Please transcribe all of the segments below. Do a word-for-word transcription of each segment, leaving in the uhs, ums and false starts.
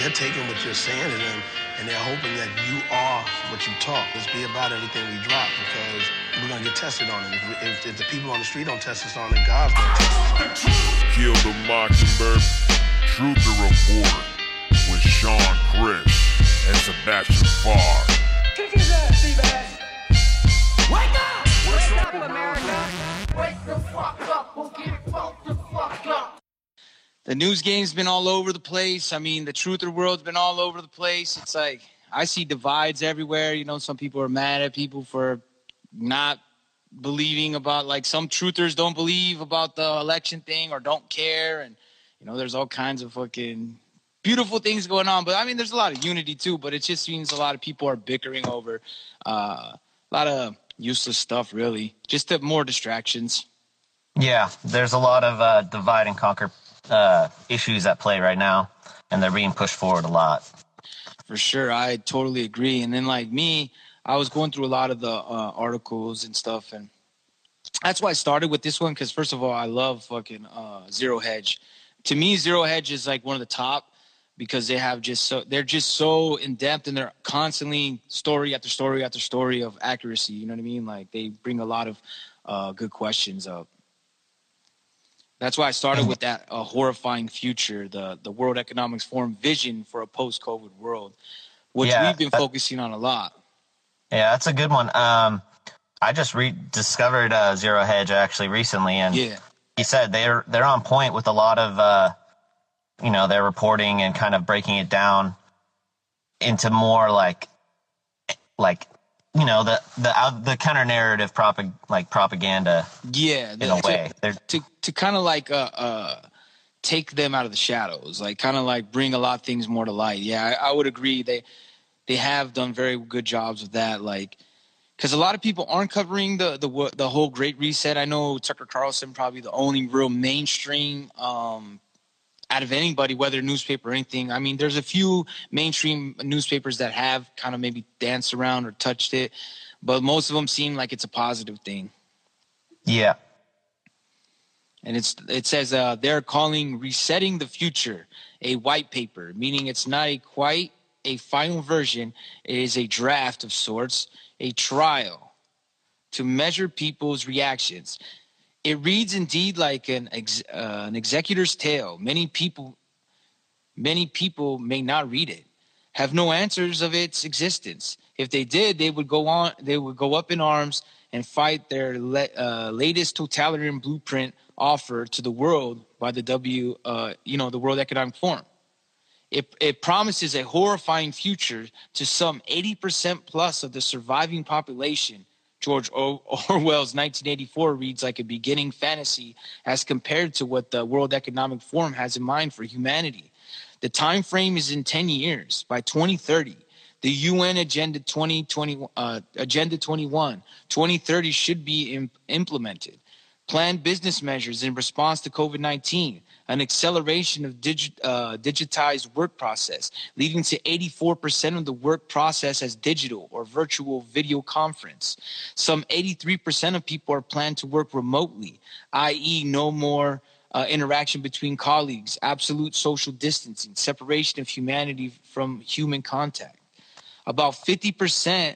they're taking what you're saying to them, and they're hoping that you are what you talk. Let's be about everything we drop, because we're going to get tested on it. If, if, if the people on the street don't test us on it, God's going to test us on it. Kill the Mockingbird, Truth to Report, with Sean Chris and Sebastian Farr. Kick his ass, Steve-ass! Wake up! Wake up, America! Wake the fuck up or get fucked the fuck up! The news game's been all over the place. I mean, the truth of the world's been all over the place. It's like, I see divides everywhere. You know, some people are mad at people for not believing about, like, some truthers don't believe about the election thing or don't care. And, you know, there's all kinds of fucking beautiful things going on. But, I mean, there's a lot of unity, too. But it just seems a lot of people are bickering over uh, a lot of useless stuff, really. Just to more distractions. Yeah, there's a lot of uh, divide and conquer uh, issues at play right now, and they're being pushed forward a lot. For sure, I totally agree. And then, like me, I was going through a lot of the uh, articles and stuff, and that's why I started with this one, because first of all, I love fucking uh, Zero Hedge. To me, Zero Hedge is like one of the top, because they have just so they're just so in depth, and they're constantly story after story after story of accuracy. You know what I mean? Like, they bring a lot of uh, good questions up. That's why I started with that uh, horrifying future, the the World Economic Forum vision for a post-COVID world, which yeah, we've been that, focusing on a lot. Yeah, that's a good one. Um, I just rediscovered uh, Zero Hedge actually recently, and yeah. he said they're they're on point with a lot of uh, you know, their reporting and kind of breaking it down into more like like. You know, the the uh, the counter narrative propag- like propaganda. Yeah, in a way, to to, to kind of like uh, uh take them out of the shadows, like kind of like bring a lot of things more to light. Yeah, I, I would agree. They they have done very good jobs with that. Like, because a lot of people aren't covering the the the whole Great Reset. I know Tucker Carlson probably the only real mainstream um out of anybody, whether newspaper or anything. I mean, there's a few mainstream newspapers that have kind of maybe danced around or touched it, but most of them seem like it's a positive thing. Yeah. And it's it says uh, they're calling Resetting the Future a white paper, meaning it's not a quite a final version. It is a draft of sorts, a trial to measure people's reactions. It reads indeed like an ex, uh, an executor's tale. Many people, many people may not read it, have no answers of its existence. If they did, they would go on. They would go up in arms and fight their le, uh, latest totalitarian blueprint offered to the world by the W, uh, you know, the World Economic Forum. It it promises a horrifying future to some eighty percent plus of the surviving population. George Orwell's nineteen eighty-four reads like a beginning fantasy as compared to what the World Economic Forum has in mind for humanity. The time frame is in ten years. By twenty thirty, the U N Agenda twenty twenty, uh, Agenda twenty-one, twenty thirty should be imp- implemented. Planned business measures in response to COVID nineteen, an acceleration of digi- uh, digitized work process, leading to eighty-four percent of the work process as digital or virtual video conference. Some eighty-three percent of people are planned to work remotely, that is no more uh, interaction between colleagues, absolute social distancing, separation of humanity from human contact. About fifty percent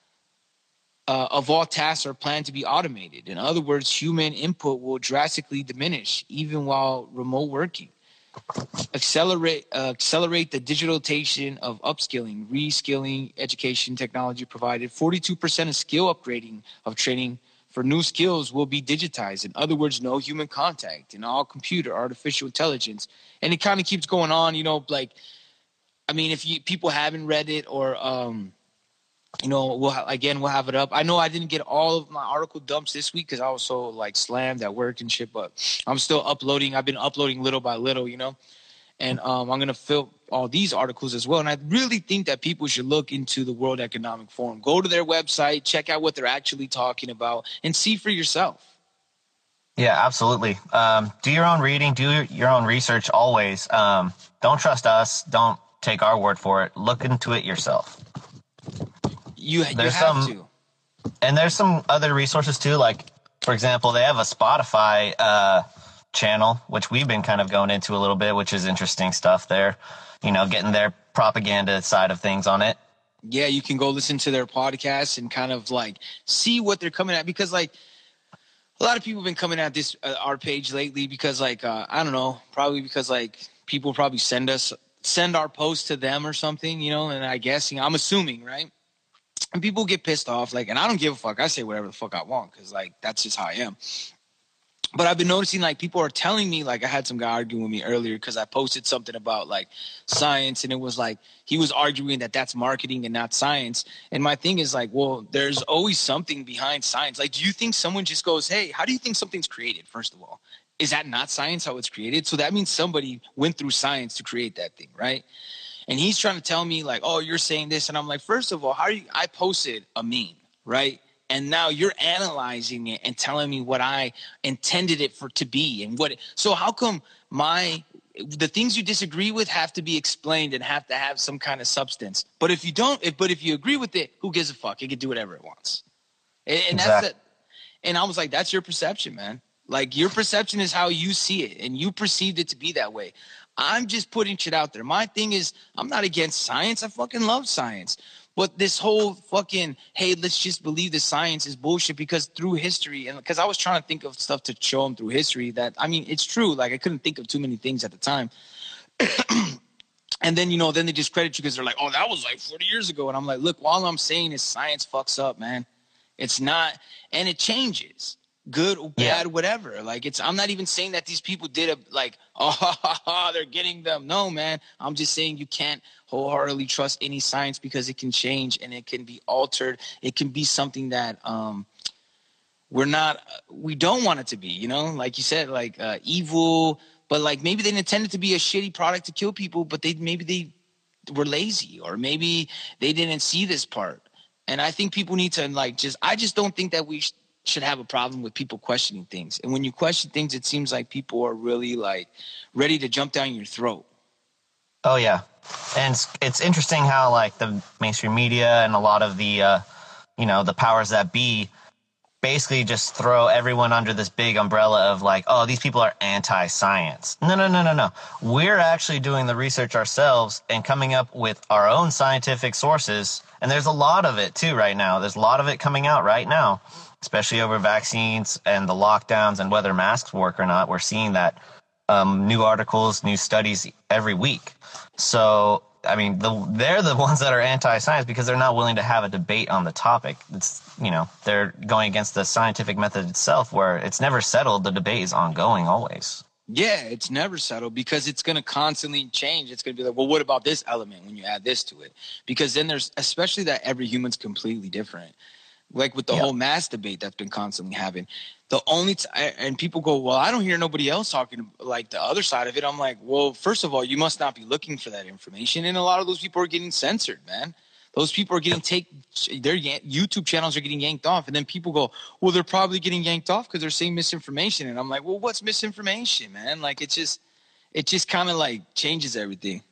Uh, of all tasks are planned to be automated. In other words, human input will drastically diminish even while remote working. Accelerate, uh, accelerate the digitalization of upskilling, reskilling, education, technology provided. forty-two percent of skill upgrading of training for new skills will be digitized. In other words, no human contact and all computer, artificial intelligence. And it kind of keeps going on, you know, like, I mean, if you people haven't read it or, um, you know, we'll ha- again, we'll have it up. I know I didn't get all of my article dumps this week because I was so, like, slammed at work and shit, but I'm still uploading. I've been uploading little by little, you know, and um, I'm going to fill all these articles as well. And I really think that people should look into the World Economic Forum. Go to their website, check out what they're actually talking about, and see for yourself. Yeah, absolutely. Um, do your own reading, do your own research always. Um, don't trust us. Don't take our word for it. Look into it yourself. You, you there's have some, to. And there's some other resources too. Like, for example, they have a Spotify uh, channel, which we've been kind of going into a little bit, which is interesting stuff there. you know, getting their propaganda side of things on it. Yeah, you can go listen to their podcasts and kind of like see what they're coming at, because like a lot of people have been coming at this uh, our page lately because like uh, I don't know, probably because like people probably send us send our posts to them or something, you know, and I guess, you know, I'm assuming, right? And people get pissed off, like, and I don't give a fuck. I say whatever the fuck I want because like that's just how I am. But I've been noticing, like, people are telling me, like, I had some guy arguing with me earlier because I posted something about, like, science, and it was, like, he was arguing that that's marketing and not science. And my thing is, like, well, there's always something behind science. Like, do you think someone just goes, hey, how do you think something's created, first of all? Is that not science, how it's created? So that means somebody went through science to create that thing, right? And he's trying to tell me, like, oh, you're saying this. And I'm like, first of all, how are you – I posted a meme, right? And now you're analyzing it and telling me what I intended it for to be and what. It, so how come my the things you disagree with have to be explained and have to have some kind of substance? But if you don't, if, but if you agree with it, who gives a fuck? It can do whatever it wants. And, and exactly. that's it. And I was like, that's your perception, man. Like your perception is how you see it, and you perceived it to be that way. I'm just putting shit out there. My thing is, I'm not against science. I fucking love science. But this whole fucking, hey, let's just believe the science is bullshit because through history, and because I was trying to think of stuff to show them through history that, I mean, it's true. Like, I couldn't think of too many things at the time. And then, you know, then they discredit you because they're like, oh, that was like forty years ago. And I'm like, look, all I'm saying is science fucks up, man. It's not, and it changes. Good or bad, yeah. Whatever. Like, it's, I'm not even saying that these people did a, like, oh, ha, ha, ha, they're getting them. No, man. I'm just saying you can't wholeheartedly trust any science because it can change and it can be altered. It can be something that um, we're not, we don't want it to be, you know, like you said, like uh, evil, but like maybe they intended to be a shitty product to kill people, but they, maybe they were lazy or maybe they didn't see this part. And I think people need to like, just, I just don't think that we sh- should have a problem with people questioning things. And when you question things, it seems like people are really like ready to jump down your throat. Oh, yeah. And it's, it's interesting how, like, the mainstream media and a lot of the, uh, you know, the powers that be basically just throw everyone under this big umbrella of, like, oh, these people are anti-science. No, no, no, no, no. We're actually doing the research ourselves and coming up with our own scientific sources. And there's a lot of it, too, right now. There's a lot of it coming out right now, especially over vaccines and the lockdowns and whether masks work or not. We're seeing that um, new articles, new studies every week. So, I mean, the, they're the ones that are anti-science because they're not willing to have a debate on the topic. It's, you know, they're going against the scientific method itself where it's never settled. The debate is ongoing always. Yeah, it's never settled because it's going to constantly change. It's going to be like, well, what about this element when you add this to it? Because then there's, especially that every human's completely different. Like with the yep. whole mass debate that's been constantly having. The only t- and people go, well, I don't hear nobody else talking like the other side of it. I'm like, well, first of all, you must not be looking for that information. And a lot of those people are getting censored, man. Those people are getting take their YouTube channels are getting yanked off. And then people go, well, they're probably getting yanked off because they're saying misinformation. And I'm like, well, what's misinformation, man? Like, it just, it just kind of like changes everything.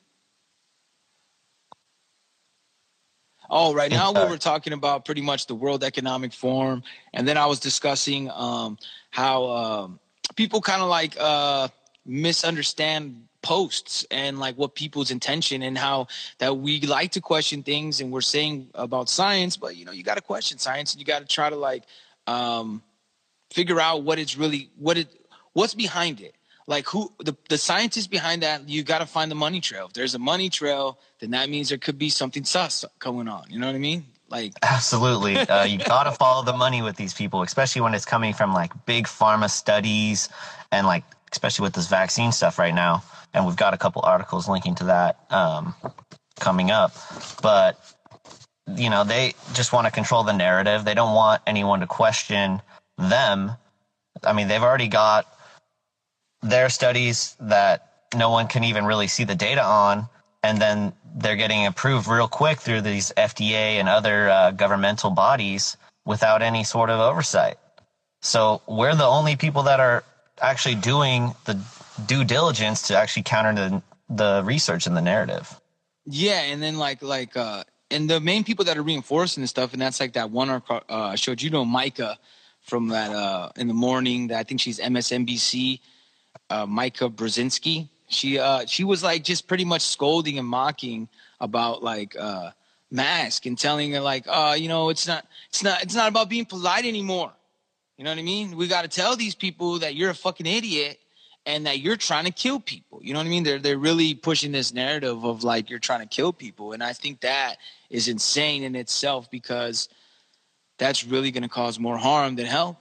Oh, right now we were talking about pretty much the World Economic Forum. And then I was discussing um, how um, people kind of like uh, misunderstand posts and like what people's intention and how that we like to question things and we're saying about science, but, you know, you got to question science and you got to try to like um, figure out what it's really, what it, what's behind it. Like who the, the scientists behind that, you got to find the money trail. If there's a money trail, then that means there could be something sus going on. You know what I mean? Like absolutely. Uh, you got to follow the money with these people, especially when it's coming from like big pharma studies and like, especially with this vaccine stuff right now. And we've got a couple articles linking to that um, coming up. But, you know, they just want to control the narrative. They don't want anyone to question them. I mean, they've already got their studies that no one can even really see the data on, and then they're getting approved real quick through these F D A and other uh, governmental bodies without any sort of oversight. So we're the only people that are actually doing the due diligence to actually counter the, the research and the narrative. Yeah, and then like like uh, and the main people that are reinforcing this stuff, and that's like that one uh, I showed you, know, Micah from that uh, in the morning. That I think she's M S N B C. Uh, Micah Brzezinski. She uh she was like just pretty much scolding and mocking about like uh mask and telling her like, uh, you know, it's not it's not it's not about being polite anymore. You know what I mean? We got to tell these people that you're a fucking idiot and that you're trying to kill people. You know what I mean? They're they're really pushing this narrative of like you're trying to kill people, and I think that is insane in itself because that's really going to cause more harm than help.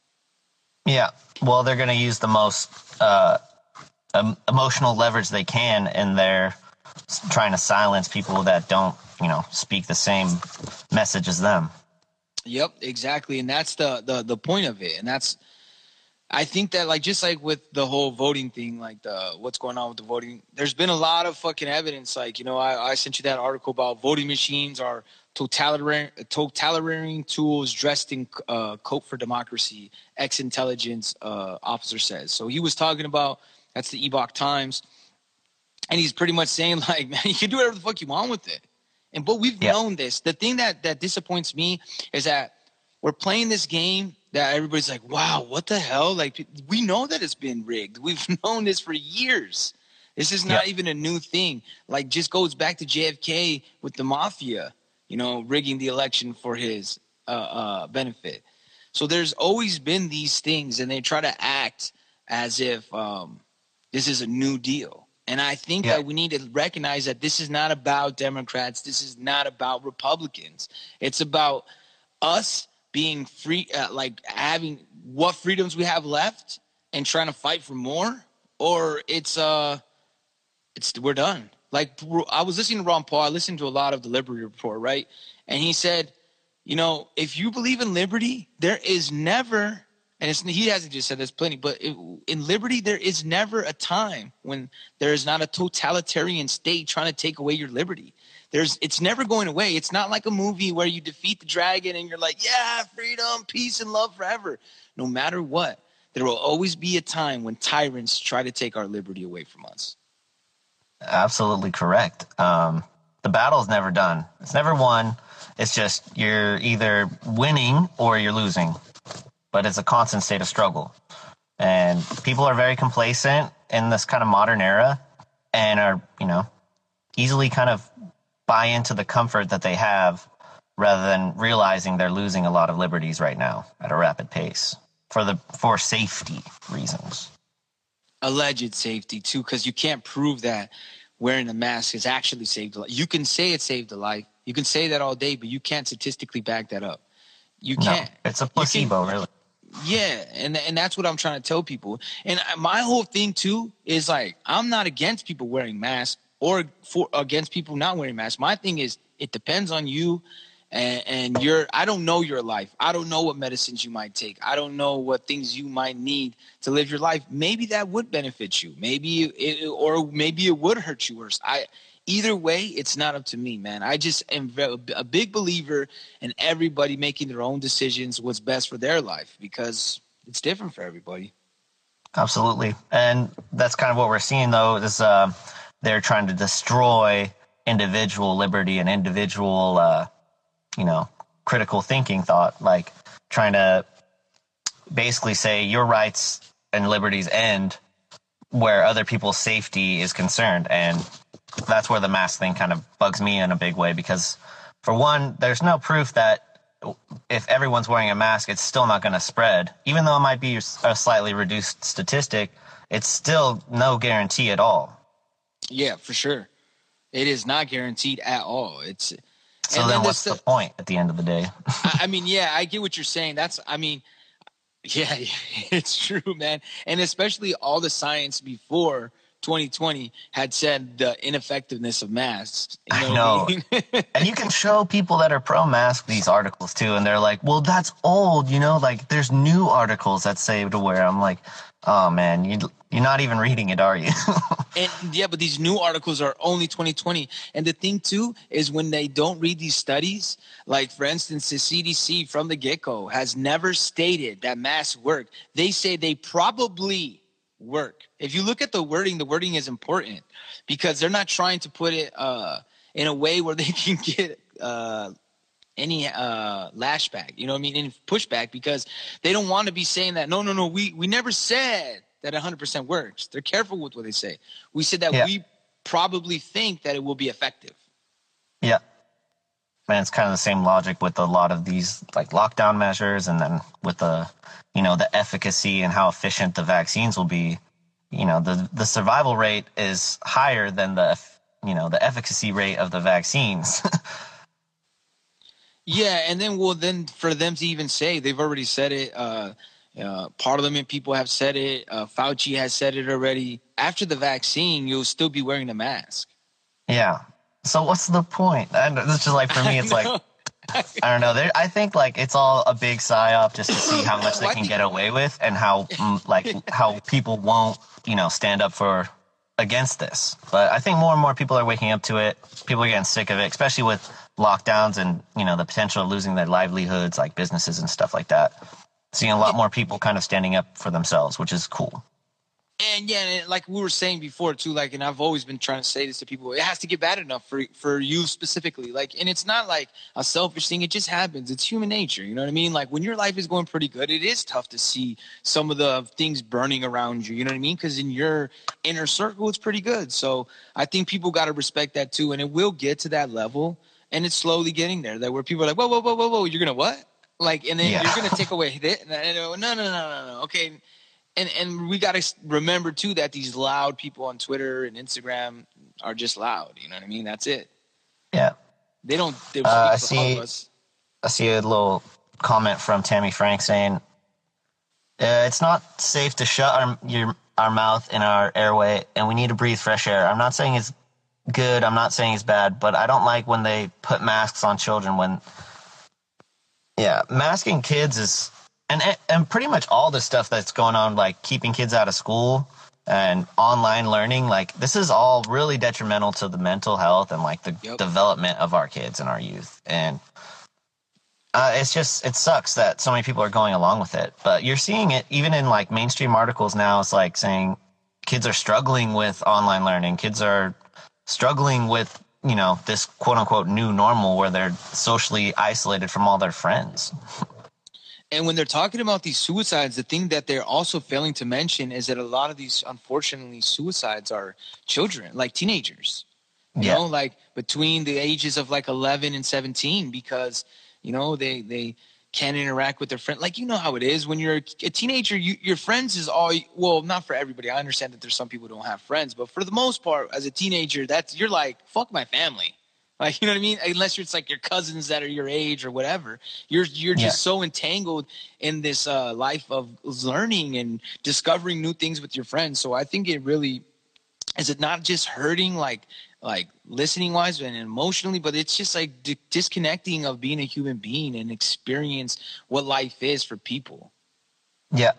Yeah. Well, they're going to use the most uh um, emotional leverage they can, and they're trying to silence people that don't, you know, speak the same message as them. Yep, exactly. And that's the, the, the point of it. And that's, I think that like, just like with the whole voting thing, like the, what's going on with the voting, there's been a lot of fucking evidence. Like, you know, I, I sent you that article about voting machines are totalitarian, totalitarian tools dressed in uh, coat for democracy, ex-intelligence uh, officer says. So he was talking about, that's the Ebok Times. And he's pretty much saying like, man, you can do whatever the fuck you want with it. And but we've yeah. known this. The thing that, that disappoints me is that we're playing this game that everybody's like, wow, what the hell? Like, we know that it's been rigged. We've known this for years. This is not yeah. even a new thing. Like, just goes back to J F K with the mafia, you know, rigging the election for his uh, uh, benefit. So there's always been these things, and they try to act as if um, this is a new deal. And I think yeah. that we need to recognize that this is not about Democrats. This is not about Republicans. It's about us being free, uh, like having what freedoms we have left and trying to fight for more, or it's uh, it's we're done. Like I was listening to Ron Paul. I listened to a lot of the Liberty Report, right? And he said, you know, if you believe in liberty, there is never. And it's, he hasn't just said there's plenty, but it, in liberty, there is never a time when there is not a totalitarian state trying to take away your liberty. There's, it's never going away. It's not like a movie where you defeat the dragon and you're like, yeah, freedom, peace, and love forever. No matter what, there will always be a time when tyrants try to take our liberty away from us. Absolutely correct. Um, the battle's never done. It's never won. It's just you're either winning or you're losing. But it's a constant state of struggle. And people are very complacent in this kind of modern era and are, you know, easily kind of buy into the comfort that they have rather than realizing they're losing a lot of liberties right now at a rapid pace for the for safety reasons. Alleged safety, too, because you can't prove that wearing a mask has actually saved a life. You can say it saved a life. You can say that all day, but you can't statistically back that up. You can't. No, it's a placebo, really. Yeah, and and that's what I'm trying to tell people. And my whole thing, too, is like I'm not against people wearing masks or for against people not wearing masks. My thing is it depends on you and, and your – I don't know your life. I don't know what medicines you might take. I don't know what things you might need to live your life. Maybe that would benefit you. Maybe it, or maybe it would hurt you worse. I – Either way, it's not up to me, man. I just am a big believer in everybody making their own decisions, what's best for their life, because it's different for everybody. Absolutely. And that's kind of what we're seeing, though, is uh, they're trying to destroy individual liberty and individual, uh, you know, critical thinking thought, like trying to basically say your rights and liberties end where other people's safety is concerned. And that's where the mask thing kind of bugs me in a big way because, for one, there's no proof that if everyone's wearing a mask, it's still not going to spread. Even though it might be a slightly reduced statistic, it's still no guarantee at all. Yeah, for sure. It is not guaranteed at all. It's So then, then what's the, the point at the end of the day? I mean, yeah, I get what you're saying. That's, I mean, yeah, it's true, man. And especially all the science before twenty twenty had said the ineffectiveness of masks. You know I know. I mean? And you can show people that are pro-mask these articles too, and they're like, well, that's old, you know, like there's new articles that say to wear. I'm like, oh man, you, you're not even reading it, are you? And yeah, but these new articles are only twenty twenty. And the thing too is when they don't read these studies, like for instance, the C D C from the get-go has never stated that masks work. They say they probably work. If you look at the wording, the wording is important because they're not trying to put it uh, in a way where they can get uh, any uh, lashback, you know what I mean, any pushback, because they don't want to be saying that, no, no, no, we, we never said that one hundred percent works. They're careful with what they say. We said that Yeah. we probably think that it will be effective. Yeah. And it's kind of the same logic with a lot of these like lockdown measures, and then with the, you know, the efficacy and how efficient the vaccines will be. You know, the the survival rate is higher than the, you know, the efficacy rate of the vaccines. Yeah, and then well, then for them to even say they've already said it. Uh, uh, Parliament people have said it. Uh, Fauci has said it already. After the vaccine, you'll still be wearing the mask. Yeah. So what's the point? And it's just like, for me, it's like, I don't know. There, I think like it's all a big psyop just to see how much they can get away with, and how mm, like how people won't, you know, stand up for against this. But I think more and more people are waking up to it. People are getting sick of it, especially with lockdowns and, you know, the potential of losing their livelihoods, like businesses and stuff like that. Seeing a lot more people kind of standing up for themselves, which is cool. And yeah, and like we were saying before too, like, and I've always been trying to say this to people, it has to get bad enough for for you specifically. Like, and it's not like a selfish thing, it just happens. It's human nature, you know what I mean? Like when your life is going pretty good, it is tough to see some of the things burning around you, you know what I mean? Because in your inner circle, it's pretty good. So I think people got to respect that too, and it will get to that level, and it's slowly getting there, that where people are like, whoa, whoa, whoa, whoa, whoa, you're gonna what? Like, and then Yeah. you're gonna take away that. No, no, no, no, no, no. Okay. And and we got to remember, too, that these loud people on Twitter and Instagram are just loud. You know what I mean? That's it. Yeah. They don't they Uh, I speak for all see- of us. I see a little comment from Tammy Frank saying, uh, it's not safe to shut our, your, our mouth in our airway, and we need to breathe fresh air. I'm not saying it's good. I'm not saying it's bad, but I don't like when they put masks on children when, yeah, masking kids is, and, and pretty much all the stuff that's going on, like keeping kids out of school and online learning, like this is all really detrimental to the mental health and like the Yep. development of our kids and our youth. And uh, it's just, it sucks that so many people are going along with it. But you're seeing it even in like mainstream articles now. It's like saying kids are struggling with online learning. Kids are struggling with, you know, this quote unquote new normal where they're socially isolated from all their friends. And when they're talking about these suicides, the thing that they're also failing to mention is that a lot of these, unfortunately, suicides are children, like teenagers. You Yeah. know, like between the ages of like eleven and seventeen, because, you know, they, they can't interact with their friend. Like, you know how it is when you're a teenager, you, your friends is all, well, not for everybody. I understand that there's some people who don't have friends, but for the most part, as a teenager, that's, you're like, fuck my family. Like, you know what I mean? Unless it's like your cousins that are your age or whatever. You're you're just Yeah. so entangled in this uh, life of learning and discovering new things with your friends. So I think it really is it not just hurting like like listening wise and emotionally, but it's just like di- disconnecting of being a human being and experience what life is for people. Yeah.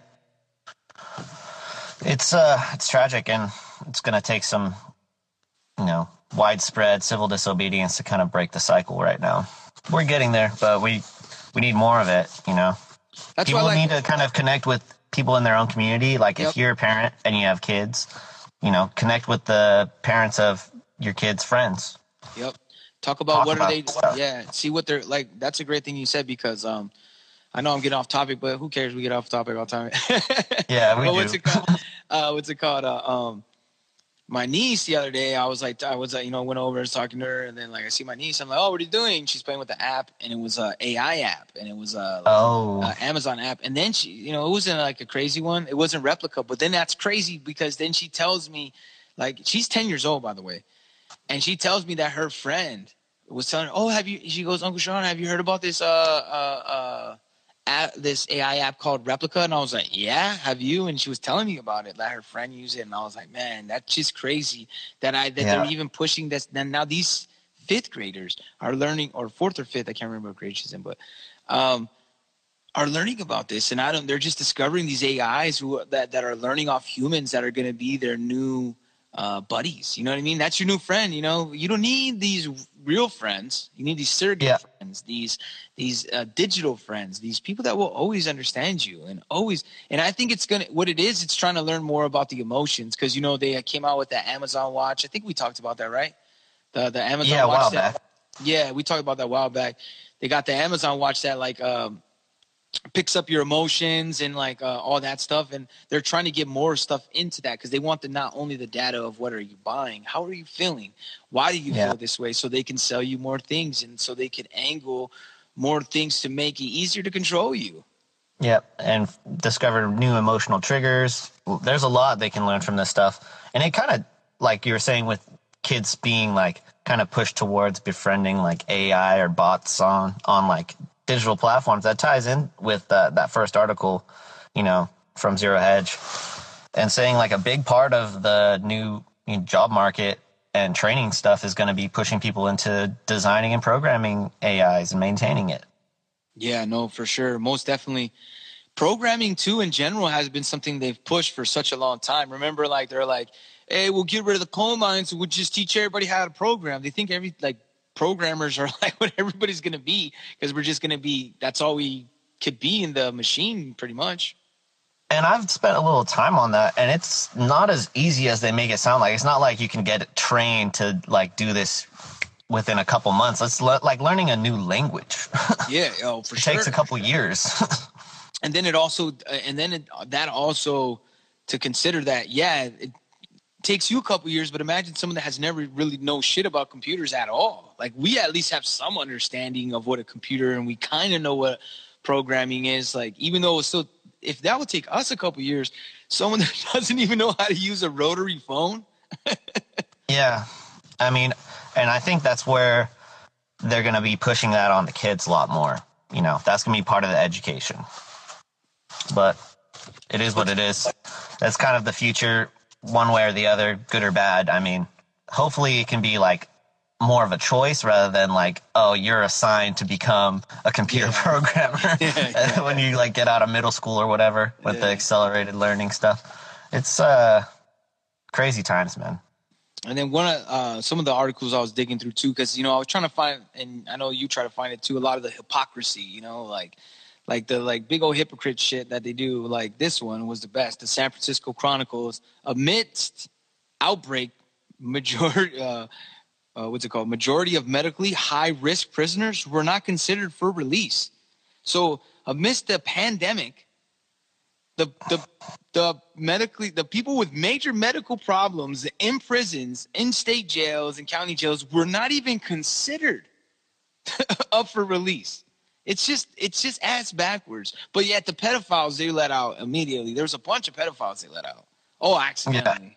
It's uh it's tragic, and it's going to take some, you know, widespread civil disobedience to kind of break the cycle right now. We're getting there, but we we need more of it, you know. That's People why I like, need to kind of connect with people in their own community. Like Yep. if you're a parent and you have kids, you know, connect with the parents of your kids' friends. Yep. Talk about Talk what about are they stuff. yeah, see what they're like. That's a great thing you said, because um I know I'm getting off topic, but who cares? We get off topic all the time. Yeah, we But do. what's it called? Uh, what's it called? Uh, um, my niece the other day, I was like, I was, uh, you know, went over and was talking to her, and then like I see my niece, I'm like, oh, what are you doing? She's playing with the app, and it was a A I app, and it was a Oh, uh, Amazon app, and then she, you know, it wasn't like a crazy one, it wasn't Replica, but then that's crazy because then she tells me, like, she's ten years old, by the way, and she tells me that her friend was telling her, oh, have you? She goes, Uncle Sean, have you heard about this? Uh, uh, uh. App, this A I app called Replica, and I was like, yeah, have you? And she was telling me about it, let her friend use it, and I was like, man, that's just crazy that I that Yeah. they're even pushing this. Then now these fifth graders are learning, or fourth or fifth, I can't remember what grade she's in, but um, are learning about this, and I don't. They're just discovering these A Is who that that are learning off humans that are going to be their new uh, buddies. You know what I mean? That's your new friend. You know, you don't need these real friends. You need these surrogate Yeah. friends, these these uh, digital friends, these people that will always understand you and always. And I think it's gonna. What it is, it's trying to learn more about the emotions, because you know they came out with that Amazon Watch. I think we talked about that, right? The the Amazon yeah, a Watch. while that- back. Yeah, we talked about that a while back. They got the Amazon Watch that like um picks up your emotions and like uh, all that stuff, and they're trying to get more stuff into that because they want the not only the data of what are you buying, how are you feeling, why do you Yeah. feel this way, so they can sell you more things and so they can angle more things to make it easier to control you. Yep, and f- discover new emotional triggers. There's a lot they can learn from this stuff, and it kind of, like you were saying, with kids being like kind of pushed towards befriending like A I or bots on on like digital platforms. That ties in with uh, that first article, you know, from Zero Hedge, and saying like a big part of the new you know, job market and training stuff is going to be pushing people into designing and programming A Is and maintaining it. Yeah, no, for sure. Most definitely. Programming, too, in general, has been something they've pushed for such a long time. Remember, like, they're like, hey, we'll get rid of the coal mines and we'll just teach everybody how to program. They think every, like, programmers are like what everybody's going to be because we're just going to be, that's all we could be in the machine, pretty much. And I've spent a little time on that, and it's not as easy as they make it sound like. It's not like you can get trained to, like, do this within a couple months. It's le- like learning a new language. Yeah, oh, for It sure. takes a couple years. And then it also, and then it, that also, to consider that, yeah, it takes you a couple years, but imagine someone that has never really know shit about computers at all. Like, we at least have some understanding of what a computer, and we kind of know what programming is. Like, even though it's still, if that would take us a couple years, someone that doesn't even know how to use a rotary phone. Yeah. I mean, and I think that's where they're going to be pushing that on the kids a lot more. You know, that's going to be part of the education. But it is what it is. That's kind of the future, one way or the other, good or bad. I mean, hopefully it can be like more of a choice rather than like, oh, you're assigned to become a computer Yeah. programmer Yeah, yeah. when you like get out of middle school or whatever with the Yeah. accelerated learning stuff. It's uh crazy times, man. And then one of uh, some of the articles I was digging through too, because you know I was trying to find, and I know you try to find it too, a lot of the hypocrisy, you know, like like the like big old hypocrite shit that they do. Like this one was the best. The San Francisco Chronicles, amidst outbreak, majority uh, uh, what's it called? Majority of medically high risk prisoners were not considered for release. So amidst the pandemic, the the the medically the people with major medical problems in prisons, in state jails and county jails were not even considered up for release. It's just it's just ass backwards. But yet the pedophiles they let out immediately. There's a bunch of pedophiles they let out. Oh, accidentally.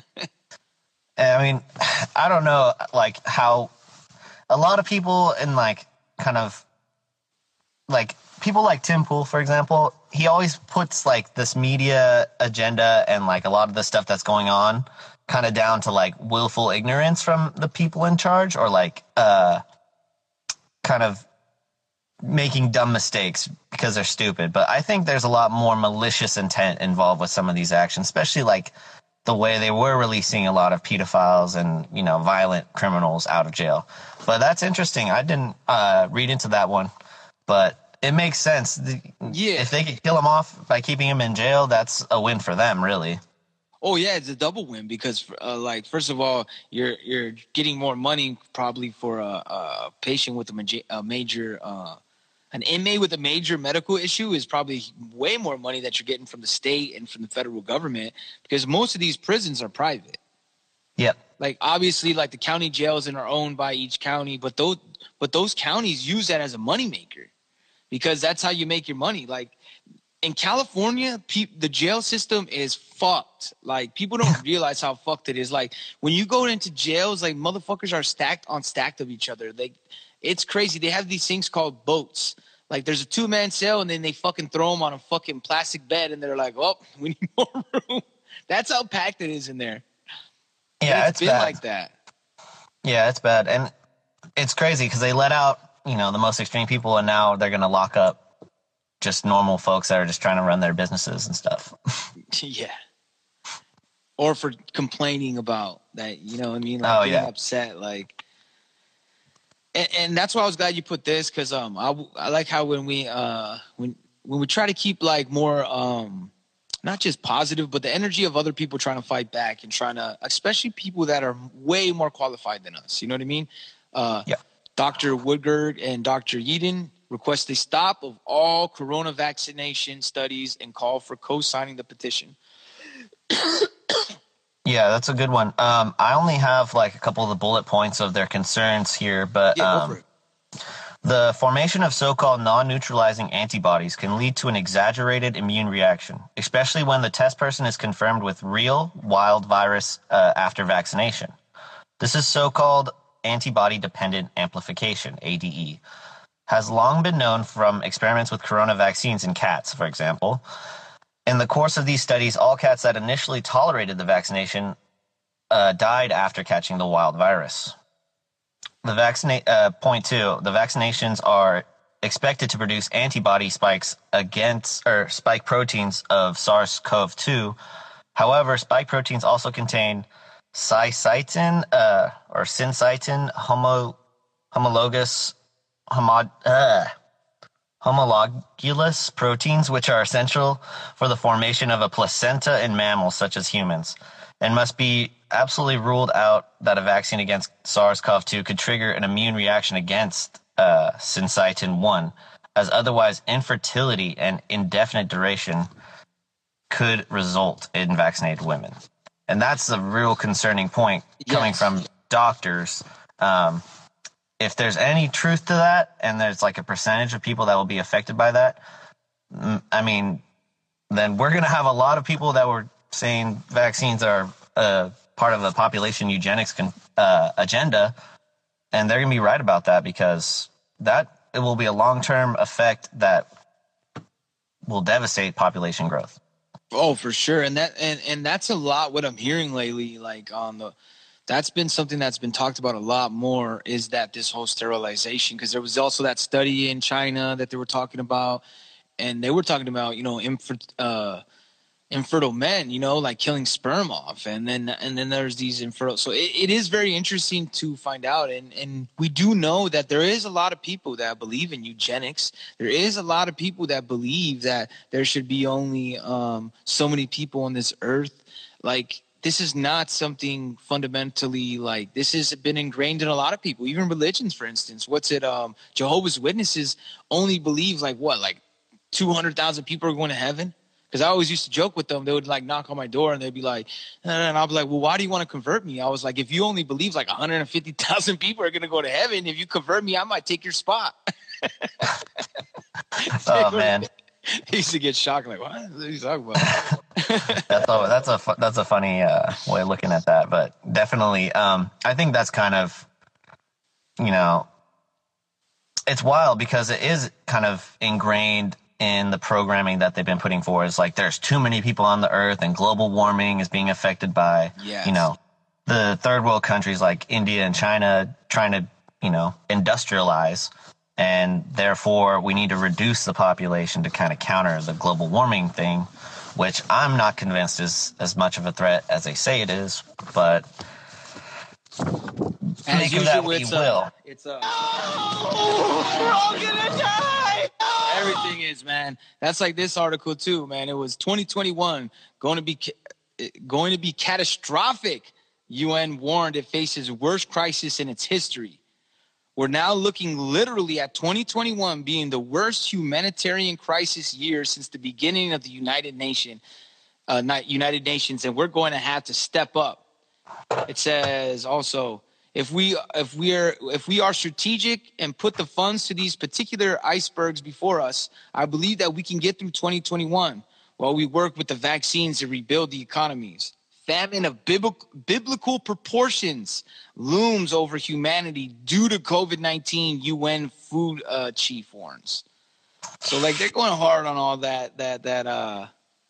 I mean, I don't know, like how a lot of people in like kind of like people like Tim Pool, for example, he always puts like this media agenda and like a lot of the stuff that's going on kind of down to like willful ignorance from the people in charge or like uh, kind of making dumb mistakes because they're stupid. But I think there's a lot more malicious intent involved with some of these actions, especially like the way they were releasing a lot of pedophiles and, you know, violent criminals out of jail. But that's interesting. I didn't uh, read into that one, but it makes sense. Yeah. If they could kill him off by keeping him in jail, that's a win for them, really. Oh yeah, it's a double win because, uh, like, first of all, you're you're getting more money probably for a, a patient with a, major, a major, uh, an inmate with a major medical issue is probably way more money that you're getting from the state and from the federal government because most of these prisons are private. Yep. Like obviously, like the county jails are owned by each county, but those but those counties use that as a moneymaker because that's how you make your money. Like. In California, pe- the jail system is fucked. Like, people don't realize how fucked it is. Like, when you go into jails, like, motherfuckers are stacked on stacked of each other. Like, it's crazy. They have these things called boats. Like, there's a two-man cell, and then they fucking throw them on a fucking plastic bed, and they're like, oh, we need more room. That's how packed it is in there. Yeah, And it's been bad. like that. Yeah, it's bad. And it's crazy because they let out, you know, the most extreme people, and now they're going to lock up just normal folks that are just trying to run their businesses and stuff. Yeah. Or for complaining about that, you know what I mean? Like Oh, being yeah. upset, like. And, and that's why I was glad you put this because um I, I like how when we uh when when we try to keep like more um not just positive but the energy of other people trying to fight back and trying to especially people that are way more qualified than us. You know what I mean? Uh, Yeah. Doctor Woodgard and Doctor Yeadon request a stop of all corona vaccination studies and call for co-signing the petition. Yeah, that's a good one. Um, I only have like a couple of the bullet points of their concerns here, but Yeah, go um, for it. the formation of so-called non-neutralizing antibodies can lead to an exaggerated immune reaction, especially when the test person is confirmed with real wild virus uh, after vaccination. This is so-called antibody-dependent amplification, A D E. Has long been known from experiments with corona vaccines in cats, for example. In the course of these studies, all cats that initially tolerated the vaccination uh, died after catching the wild virus. The vaccina- uh, point two, the vaccinations are expected to produce antibody spikes against or spike proteins of SARS-C o V two. However, spike proteins also contain syncytin uh, or syncytin homo, homologous homo, uh, homologous proteins, which are essential for the formation of a placenta in mammals such as humans, and must be absolutely ruled out that a vaccine against SARS-C o V two could trigger an immune reaction against uh, syncytin one, as otherwise infertility and indefinite duration could result in vaccinated women. And that's the real concerning point coming Yes. from doctors. Um, if there's any truth to that, and there's like a percentage of people that will be affected by that, mm, I mean, then we're going to have a lot of people that were saying vaccines are uh, part of the population eugenics con- uh, agenda, and they're going to be right about that, because that it will be a long-term effect that will devastate population growth. Oh, for sure. And that and, and that's a lot what I'm hearing lately, like on the that's been something that's been talked about a lot more, is that this whole sterilization, because there was also that study in China that they were talking about, and they were talking about, you know, infer, uh, infertile men, you know, like killing sperm off. And then and then there's these infertile. So it, it is very interesting to find out. And, and we do know that there is a lot of people that believe in eugenics. There is a lot of people that believe that there should be only um, so many people on this earth. Like, this is not something fundamentally, like, this has been ingrained in a lot of people, even religions, for instance. What's it? Um, Jehovah's Witnesses only believe, like, what, like two hundred thousand people are going to heaven? Because I always used to joke with them. They would, like, knock on my door, and they'd be like, and I'll be like, well, why do you want to convert me? I was like, if you only believe, like, one hundred fifty thousand people are going to go to heaven, if you convert me, I might take your spot. Oh, man. He used to get shocked, like, what? What are you talking about? that's a that's a fu- that's a funny uh, way of looking at that, but definitely, um, I think that's kind of, you know, it's wild because it is kind of ingrained in the programming that they've been putting forward. It's like there's too many people on the earth, and global warming is being affected by, Yes. you know, the third world countries like India and China trying to, you know, industrialize. And therefore, we need to reduce the population to kind of counter the global warming thing, which I'm not convinced is as much of a threat as they say it is. But As make of that usual, what you it's, will. uh, it's uh, We're all gonna die! everything is, man. That's like this article too, man. It was twenty twenty-one going to be ca- going to be catastrophic. U N warned it faces worst crisis in its history. We're now looking literally at twenty twenty-one being the worst humanitarian crisis year since the beginning of the United Nation, uh, not United Nations, and we're going to have to step up. It says also, if we if we are if we are strategic and put the funds to these particular icebergs before us, I believe that we can get through twenty twenty-one while we work with the vaccines to rebuild the economies. Famine of biblical, biblical proportions looms over humanity due to COVID nineteen, U N food uh, chief warns. So, like, they're going hard on all that, that, that, uh,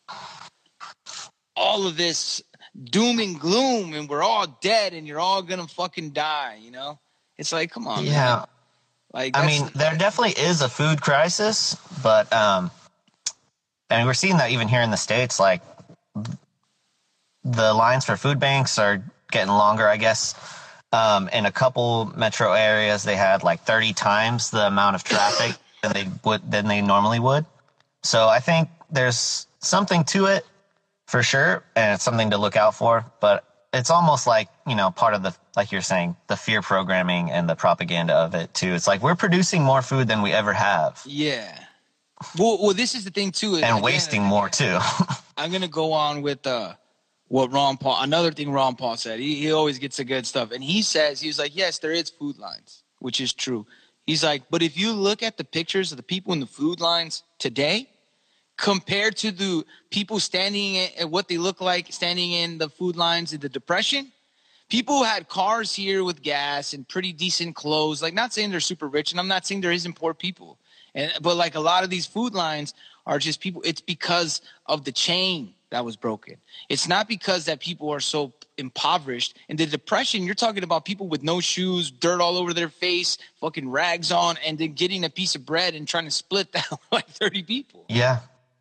all of this doom and gloom, and we're all dead, and you're all gonna fucking die, you know? It's like, come on, Yeah. man. Like, I that's- mean, there definitely is a food crisis, but um, I mean, we're seeing that even here in the States. Like, the lines for food banks are getting longer, I guess. Um, in a couple metro areas, they had like thirty times the amount of traffic than they would than they normally would. So I think there's something to it for sure, and it's something to look out for. But it's almost like, you know, part of the, like you're saying, the fear programming and the propaganda of it too. It's like we're producing more food than we ever have. Yeah. Well, well, this is the thing too. And again, wasting more too. I'm gonna go on with uh, what Ron Paul. Another thing Ron Paul said. He he always gets the good stuff, and he says he was like, yes, there is food lines, which is true. He's like, but if you look at the pictures of the people in the food lines today, compared to the people standing at what they look like standing in the food lines in the Depression, people who had cars here with gas and pretty decent clothes. Like, not saying they're super rich, and I'm not saying there isn't poor people. And, but like a lot of these food lines are just people. It's because of the chain that was broken. It's not because that people are so impoverished. In the Depression, you're talking about people with no shoes, dirt all over their face, fucking rags on, and then getting a piece of bread and trying to split that with like thirty people. Yeah.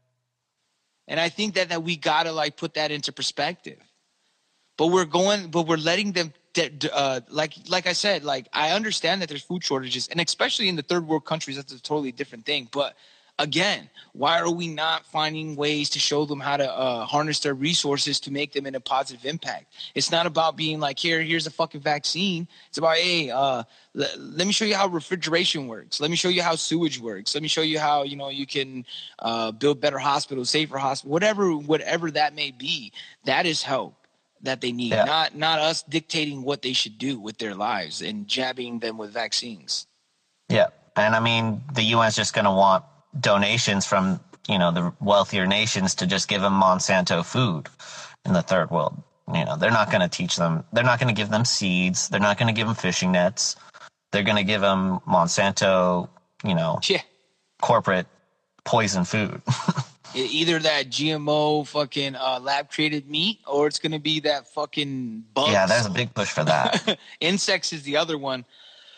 And I think that, that we gotta like put that into perspective. But we're going, but we're letting them. Uh, like, like I said, like I understand that there's food shortages, and especially in the third world countries, that's a totally different thing. But again, why are we not finding ways to show them how to uh, harness their resources to make them in a positive impact? It's not about being like, here, here's a fucking vaccine. It's about, hey, uh, l- let me show you how refrigeration works. Let me show you how sewage works. Let me show you how, you know, you can uh, build better hospitals, safer hospitals, whatever, whatever that may be. That is help that they need, Yeah. not not us dictating what they should do with their lives and jabbing them with vaccines. Yeah. And I mean, the U N's just going to want donations from, you know, the wealthier nations to just give them Monsanto food in the third world. You know, they're not going to teach them. They're not going to give them seeds. They're not going to give them fishing nets. They're going to give them Monsanto, you know, Yeah. corporate poison food. E- Either that G M O fucking uh, lab created meat, or it's gonna be that fucking bugs. Yeah, there's a big push for that. Insects is the other one.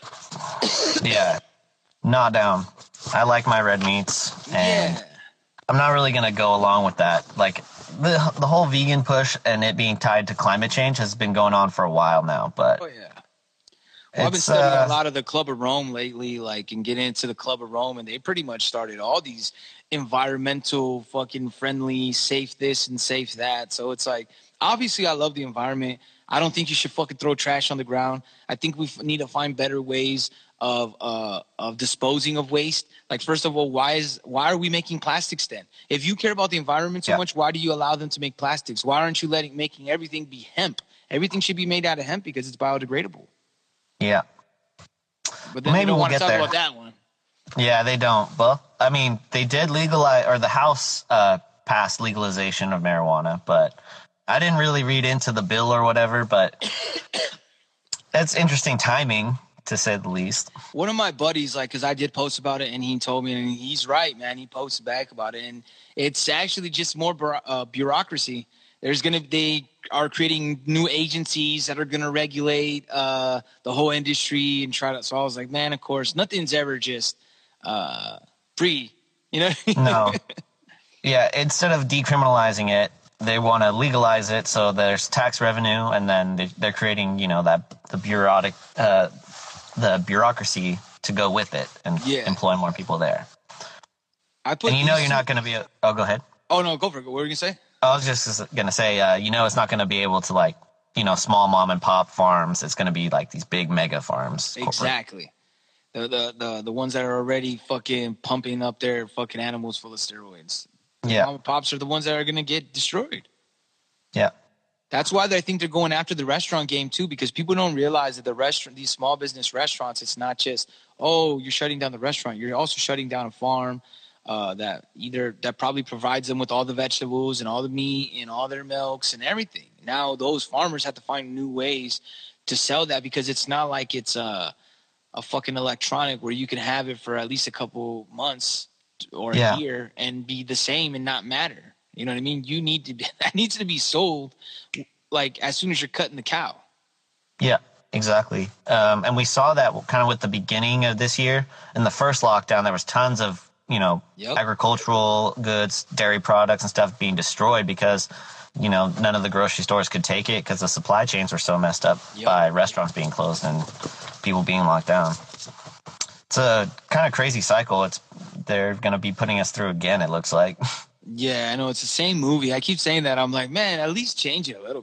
Yeah. Not down. I like my red meats. And Yeah. I'm not really going to go along with that. Like, the the whole vegan push and it being tied to climate change has been going on for a while now. But Oh yeah. Well, I've been it's, studying uh, a lot of the Club of Rome lately, like, and getting into the Club of Rome, and they pretty much started all these environmental fucking friendly, safe this and safe that. So it's like, obviously, I love the environment. I don't think you should fucking throw trash on the ground. I think we f- need to find better ways of uh of disposing of waste. Like, first of all, why is why are we making plastics then? If you care about the environment so Yeah. much, why do you allow them to make plastics? Why aren't you letting making everything be hemp? Everything should be made out of hemp because it's biodegradable. yeah. But then Maybe they don't we'll want to get talk there. about that one. Yeah, they don't. Well, I mean, they did legalize, or the House uh, passed legalization of marijuana, but I didn't really read into the bill or whatever, but it's interesting timing, to say the least. One of my buddies, like, because I did post about it, and he told me, and he's right, man. He posted back about it, and it's actually just more bureau- uh, bureaucracy. There's gonna they are creating new agencies that are gonna regulate uh, the whole industry and try to. So I was like, man, of course, nothing's ever just uh, free, you know? No. Yeah, instead of decriminalizing it, they want to legalize it so there's tax revenue, and then they, they're creating, you know, that the bureaucratic, uh, the bureaucracy to go with it and Yeah. employ more people there. I put. And you know these- you're not going to be a, oh, go ahead. Oh no, go for it. What were you gonna say? I was just going to say, uh, you know, it's not going to be able to, like, you know, small mom and pop farms. It's going to be like these big mega farms. corporate. Exactly. The, the the the ones that are already fucking pumping up their fucking animals full of steroids. Yeah. Mom and pops are the ones that are gonna get destroyed. Yeah. That's why I think they're going after the restaurant game too, because people don't realize that the restaurant, these small business restaurants, it's not just, oh, you're shutting down the restaurant. You're also shutting down a farm uh, that either that probably provides them with all the vegetables and all the meat and all their milks and everything. Now those farmers have to find new ways to sell that, because it's not like it's a, a fucking electronic where you can have it for at least a couple months or Yeah. a year and be the same and not matter. You know what I mean? You need to be, that needs to be sold like as soon as you're cutting the cow. Yeah, exactly. Um, and we saw that kind of with the beginning of this year. In the first lockdown, there was tons of, you know, Yep. agricultural goods, dairy products and stuff being destroyed because, you know, none of the grocery stores could take it because the supply chains were so messed up Yep. by restaurants being closed and people being locked down. It's a kind of crazy cycle. It's they're going to be putting us through again, it looks like. Yeah, I know it's the same movie. I keep saying that. I'm like, man, at least change it a little bit.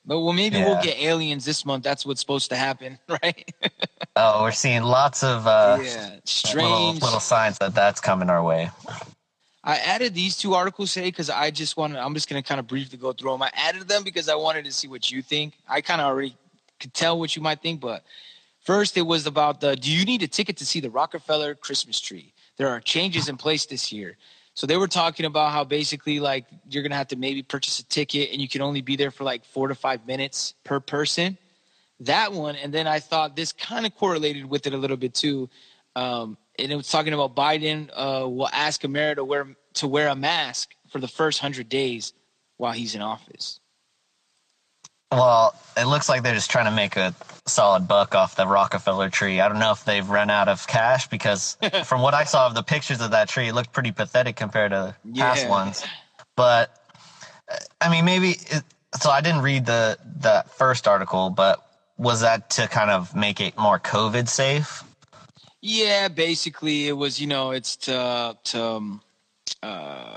But well, maybe Yeah. we'll get aliens this month. That's what's supposed to happen, right? Oh, we're seeing lots of uh, yeah, little, strange. little signs that that's coming our way. I added these two articles today because I just wanted. I'm just gonna kind of briefly go through them. I added them because I wanted to see what you think. I kind of already could tell what you might think, but first it was about the. Do you need a ticket to see the Rockefeller Christmas tree? There are changes in place this year. So they were talking about how basically like you're gonna have to maybe purchase a ticket and you can only be there for like four to five minutes per person. That one, and then I thought this kind of correlated with it a little bit too. Um, and it was talking about Biden uh, will ask America to wear to wear a mask for the first hundred days while he's in office. Well, it looks like they're just trying to make a solid buck off the Rockefeller tree. I don't know if they've run out of cash because from what I saw of the pictures of that tree, it looked pretty pathetic compared to past Yeah. ones. But, I mean, maybe it, – so I didn't read the, the first article, but was that to kind of make it more COVID safe? Yeah, basically it was, you know, it's to, to um, uh,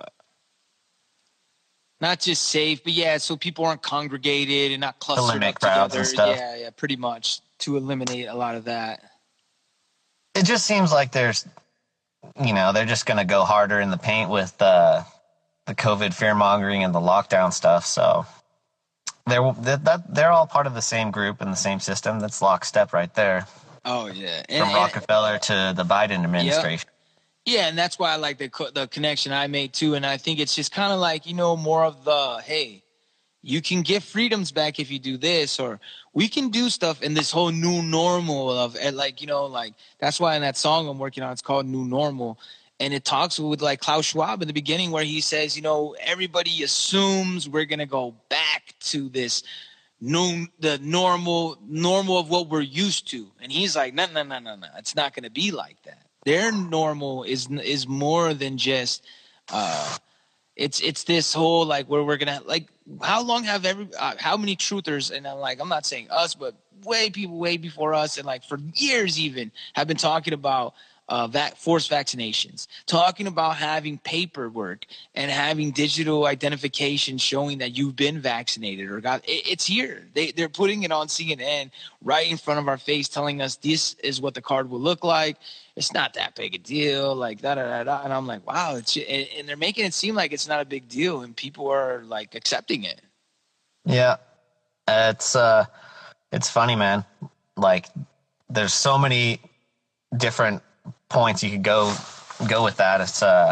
not just safe, but yeah, so people aren't congregated and not clustered limit up crowds together. and stuff. Yeah, yeah, pretty much to eliminate a lot of that. It just seems like there's, you know, they're just going to go harder in the paint with uh, the COVID fear mongering and the lockdown stuff. So they're that, that they're all part of the same group and the same system. That's lockstep right there, Oh yeah, from and, and- Rockefeller to the Biden administration. yeah, and that's why I like the co- the connection I made too. And I think it's just kind of like, you know, more of the, hey, you can get freedoms back if you do this, or we can do stuff in this whole new normal of, and like, you know, like that's why in that song I'm working on, it's called New Normal. And it talks with like Klaus Schwab in the beginning where he says, you know, everybody assumes we're going to go back to this new, the normal, normal of what we're used to. And he's like, no, no, no, no, no. It's not going to be like that. Their normal is, is more than just, uh, it's, it's this whole, like, where we're going to, like, how long have every, uh, how many truthers, and I'm like, I'm not saying us, but way people way before us, and like for years even, have been talking about uh, vac- forced vaccinations, talking about having paperwork and having digital identification showing that you've been vaccinated or got it, it's here. They, they're putting it on C N N right in front of our face, telling us this is what the card will look like. It's not that big a deal, like da da da da. And I'm like, wow, it's, and, and they're making it seem like it's not a big deal, and people are like accepting it. Yeah, it's uh, it's funny, man. Like, there's so many different points you could go go with that. It's uh,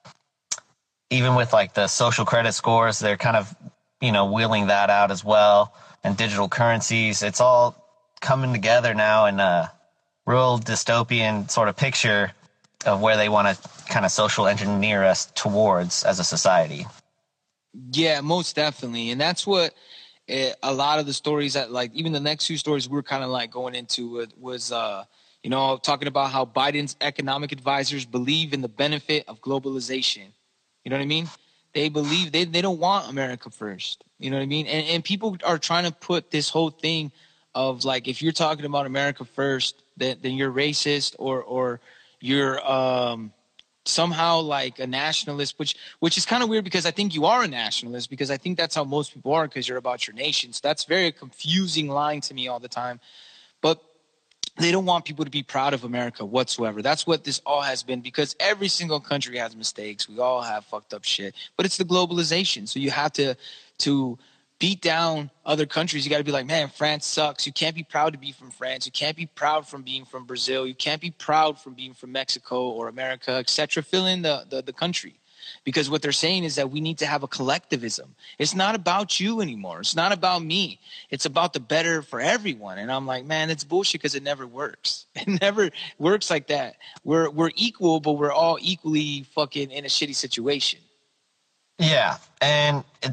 even with like the social credit scores, they're kind of, you know, wheeling that out as well, and digital currencies. It's all coming together now in a real dystopian sort of picture of where they want to kind of social engineer us towards as a society. Yeah, most definitely. And that's what uh, a lot of the stories that, like, even the next few stories we're kind of like going into it was, uh, you know, talking about how Biden's economic advisors believe in the benefit of globalization. You know what I mean? They believe they, they don't want America first. You know what I mean? And, and people are trying to put this whole thing of like, if you're talking about America first, then, then you're racist or, or you're, um, somehow like a nationalist, which which is kind of weird because I think you are a nationalist, because I think that's how most people are, because you're about your nation. So that's very confusing line to me all the time. But they don't want people to be proud of America whatsoever. That's what this all has been, because every single country has mistakes. We all have fucked up shit. But it's the globalization. So you have to to beat down other countries. You got to be like, man, France sucks. You can't be proud to be from France. You can't be proud from being from Brazil. You can't be proud from being from Mexico or America, et cetera. Fill in the, the, the country. Because what they're saying is that we need to have a collectivism. It's not about you anymore. It's not about me. It's about the better for everyone. And I'm like, man, it's bullshit, because it never works. It never works like that. We're we're equal, but we're all equally fucking in a shitty situation. Yeah, and it,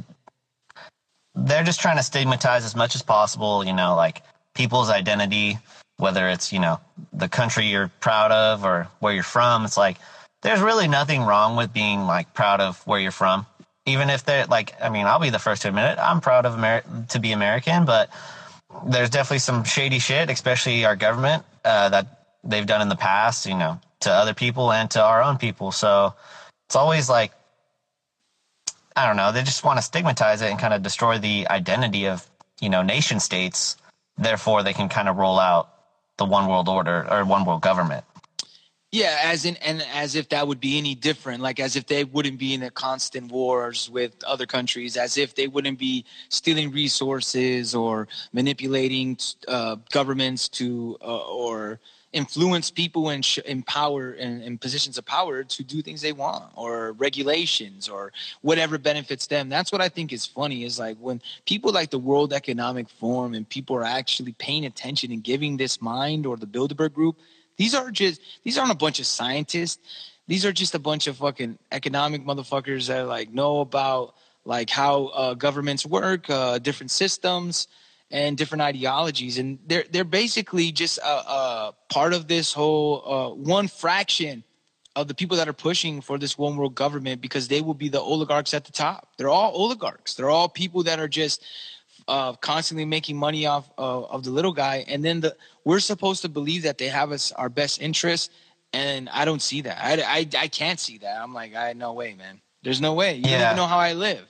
they're just trying to stigmatize as much as possible, you know, like people's identity, whether it's, you know, the country you're proud of or where you're from. It's like, there's really nothing wrong with being like proud of where you're from. Even if they're like, I mean, I'll be the first to admit it. I'm proud of Ameri- to be American, but there's definitely some shady shit, especially our government, uh, that they've done in the past, you know, to other people and to our own people. So it's always like, I don't know, they just want to stigmatize it and kind of destroy the identity of, you know, nation states. Therefore, they can kind of roll out the one world order or one world government. Yeah, as in and as if that would be any different, like as if they wouldn't be in a constant wars with other countries, as if they wouldn't be stealing resources or manipulating uh, governments to uh, or influence people in, sh- in power in, in positions of power to do things they want, or regulations or whatever benefits them. That's what I think is funny, is like when people like the World Economic Forum and people are actually paying attention and giving this mind, or the Bilderberg Group. These are just these aren't a bunch of scientists. These are just a bunch of fucking economic motherfuckers that like know about like how uh, governments work, uh, different systems, and different ideologies, and they're they're basically just a, a part of this whole uh, one fraction of the people that are pushing for this one world government, because they will be the oligarchs at the top. They're all oligarchs. They're all people that are just Uh, constantly making money off uh, of the little guy, and then the we're supposed to believe that they have us our best interest, and I don't see that. I, I, I can't see that. I'm like, I no way, man. There's no way. You Yeah. don't even know how I live.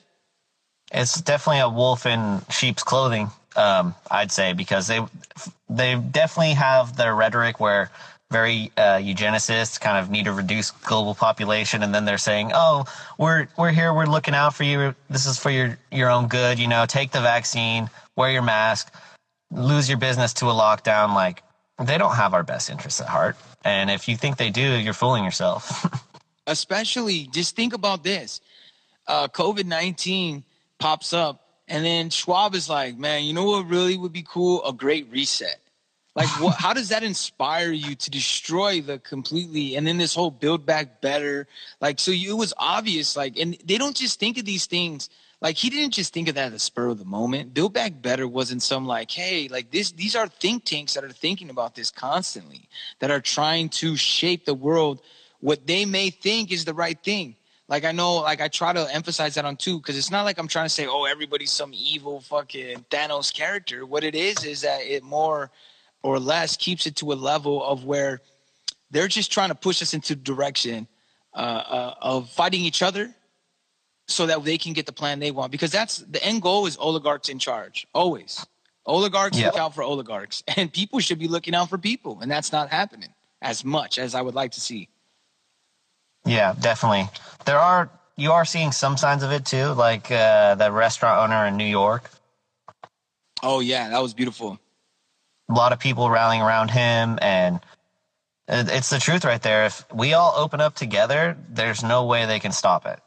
It's definitely a wolf in sheep's clothing, um, I'd say, because they they definitely have their rhetoric where very uh, eugenicists kind of need to reduce global population, and then they're saying, "Oh, we're we're here, we're looking out for you. This is for your your own good. You know, take the vaccine, wear your mask, lose your business to a lockdown." Like, they don't have our best interests at heart, and if you think they do, you're fooling yourself. Especially, just think about this: uh, COVID nineteen pops up, and then Schwab is like, "Man, you know what really would be cool? A great reset." Like, what, how does that inspire you to destroy the completely, and then this whole build back better? Like, so you, it was obvious, like, and they don't just think of these things. Like, he didn't just think of that at the spur of the moment. Build back better wasn't some like, hey, like this, these are think tanks that are thinking about this constantly, that are trying to shape the world, what they may think is the right thing. Like, I know, like, I try to emphasize that on too, because it's not like I'm trying to say, oh, everybody's some evil fucking Thanos character. What it is, is that it more or less keeps it to a level of where they're just trying to push us into the direction uh, uh, of fighting each other so that they can get the plan they want. Because that's the end goal, is oligarchs in charge. Always. Oligarchs Yeah. look out for oligarchs, and people should be looking out for people. And that's not happening as much as I would like to see. Yeah, definitely. There are you are seeing some signs of it too, like uh, the restaurant owner in New York. Oh, yeah, that was beautiful. A lot of people rallying around him, and it- it's the truth right there. If we all open up together, there's no way they can stop it.